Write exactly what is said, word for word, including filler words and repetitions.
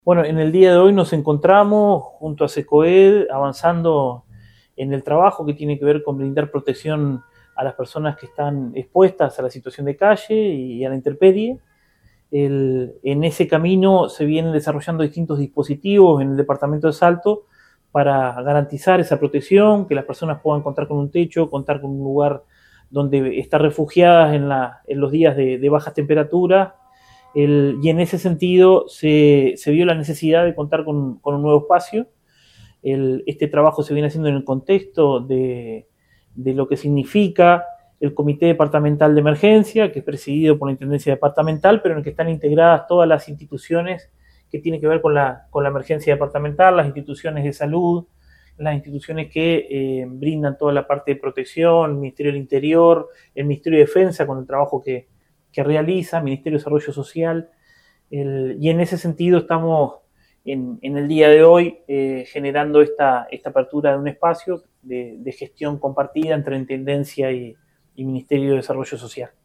Bueno, en el día de hoy nos encontramos junto a SECOED avanzando en el trabajo que tiene que ver con brindar protección a las personas que están expuestas a la situación de calle y a la intemperie. El, en ese camino se vienen desarrollando distintos dispositivos en el departamento de Salto para garantizar esa protección, que las personas puedan contar con un techo, contar con un lugar donde estar refugiadas en, la, en los días de, de bajas temperaturas. El, y en ese sentido se, se, vio la necesidad de contar con, con un nuevo espacio. El, este trabajo se viene haciendo en el contexto de, de lo que significa el Comité Departamental de Emergencia, que es presidido por la Intendencia Departamental, pero en el que están integradas todas las instituciones que tienen que ver con la, con la emergencia departamental, las instituciones de salud, las instituciones que eh, brindan toda la parte de protección, el Ministerio del Interior, el Ministerio de Defensa con el trabajo que, que realiza, el Ministerio de Desarrollo Social. El, y en ese sentido estamos en, en el día de hoy eh, generando esta, esta apertura de un espacio de, de gestión compartida entre Intendencia y, y Ministerio de Desarrollo Social.